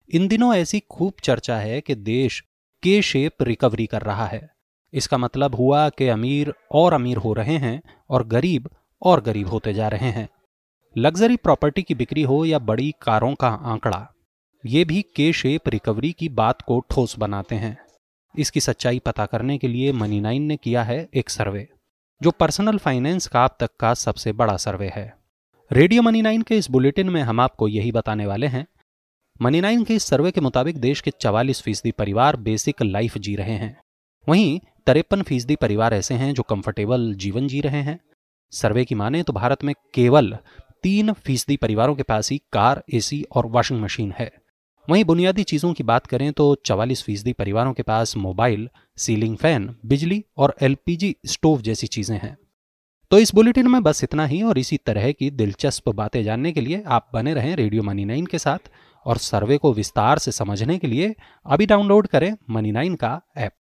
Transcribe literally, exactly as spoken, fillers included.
इन दिनों ऐसी खूब चर्चा है कि देश के शेप रिकवरी कर रहा है। इसका मतलब हुआ कि अमीर और अमीर हो रहे हैं और गरीब और गरीब होते जा रहे हैं। लग्जरी प्रॉपर्टी की बिक्री हो या बड़ी कारों का आंकड़ा, ये भी के शेप रिकवरी की बात को ठोस बनाते हैं। इसकी सच्चाई पता करने के लिए मनी नाइन ने किया है एक सर्वे, जो पर्सनल फाइनेंस का अब तक का सबसे बड़ा सर्वे है। रेडियो मनी नाइन के इस बुलेटिन में हम आपको यही बताने वाले हैं। मनी नाइन के इस सर्वे के मुताबिक देश के चवालीस फीसदी परिवार बेसिक लाइफ जी रहे हैं। वहीं तिरपन फीसदी परिवार ऐसे हैं जो कंफर्टेबल जीवन जी रहे हैं। सर्वे की माने तो भारत में केवल तीन फीसदी परिवारों के पास ही कार, एसी और वॉशिंग मशीन है। वहीं बुनियादी चीजों की बात करें तो चवालीस फीसदी परिवारों के पास मोबाइल, सीलिंग फैन, बिजली और एलपीजी स्टोव जैसी चीजें हैं। तो इस बुलेटिन में बस इतना ही, और इसी तरह की दिलचस्प बातें जानने के लिए आप बने रहें रेडियो मनी नाइन के साथ। और सर्वे को विस्तार से समझने के लिए अभी डाउनलोड करें मनी नाइन का ऐप।